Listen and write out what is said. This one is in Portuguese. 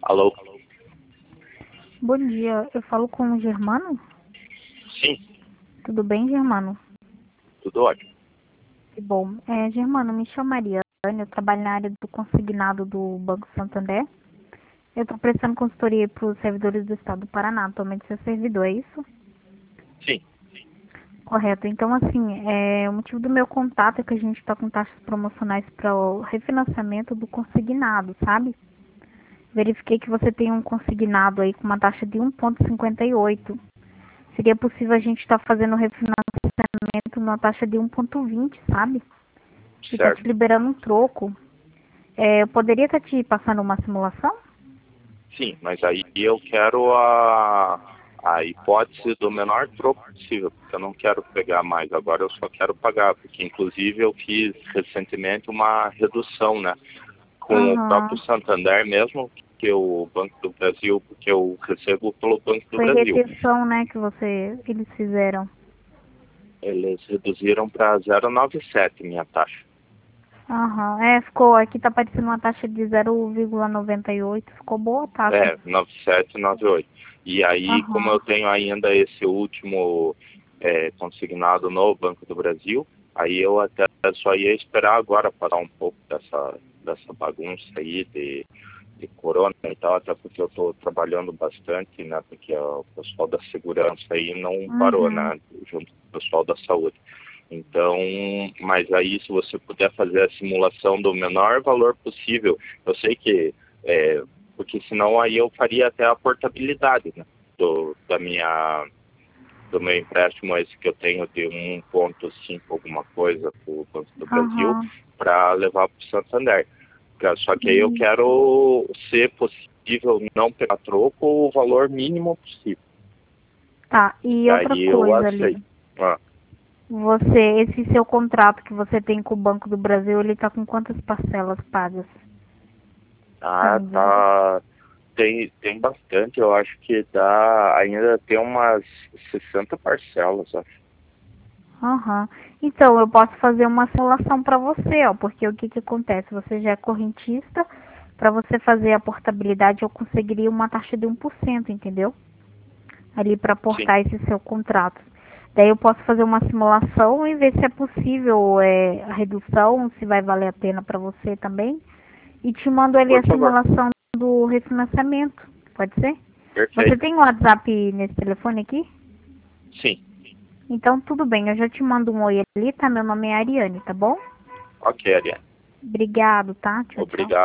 Alô? Bom dia, eu falo com o Germano? Sim, Tudo bem, Germano? tudo ótimo. Que bom. Germano, me chamo Mariana, eu trabalho na área do consignado do Banco Santander. Eu estou prestando consultoria para os servidores do Estado do Paraná, atualmente seu servidor, é isso? Sim, Correto. Então, assim, o motivo do meu contato é que a gente está com taxas promocionais para o refinanciamento do consignado, sabe? Verifiquei que você tem um consignado aí com uma taxa de 1,58. Seria possível a gente estar fazendo o refinanciamento numa taxa de 1,20, sabe? E tá te certo. liberando um troco. Eu poderia estar te passando uma simulação? Sim, mas aí eu quero a hipótese do menor troco possível, porque eu não quero pegar mais agora, eu só quero pagar, porque inclusive eu fiz recentemente uma redução, né, com o próprio Aham. Santander mesmo, que o Banco do Brasil, porque eu recebo pelo Banco do Foi Brasil. retenção, né, que eles fizeram. Eles reduziram para 0,97 minha taxa. Aham. Aqui tá aparecendo uma taxa de 0,98. Ficou boa a taxa. 97, 98. E aí, como Aham. eu tenho ainda esse último consignado no Banco do Brasil, aí eu até só ia esperar agora parar um pouco dessa bagunça aí de corona e tal, até porque eu estou trabalhando bastante, né, porque o pessoal da segurança aí não parou, Uhum. né, junto com o pessoal da saúde. Então, mas aí se você puder fazer a simulação do menor valor possível, eu sei que porque senão aí eu faria até a portabilidade, né, do meu empréstimo esse que eu tenho de 1,5 alguma coisa para o Banco do Brasil Aham. para levar para o Santander. Só que aí eu E quero, se possível, não pegar troco o valor mínimo possível. tá. E E outra aí eu coisa ali. aceito. Ah, Esse seu contrato que você tem com o Banco do Brasil, ele tá com quantas parcelas pagas ainda? tá. Tem bastante, eu acho que ainda tem umas 60 parcelas, acho. Aham. Então, eu posso fazer uma simulação para você, ó, porque o que que acontece? Você já é correntista, para você fazer a portabilidade, eu conseguiria uma taxa de 1%, entendeu? Ali para Sim, portar esse seu contrato. Daí eu posso fazer uma simulação e ver se é possível a redução, se vai valer a pena para você também. E te mando ali por a favor. simulação do refinanciamento. Pode ser? Você Perfeito. tem o WhatsApp nesse telefone aqui? Sim. Então tudo bem, eu já te mando um oi ali, tá? Meu nome é Ariane, tá bom? Ok, Ariane. Obrigado, tá? Tchau, tchau. Obrigado.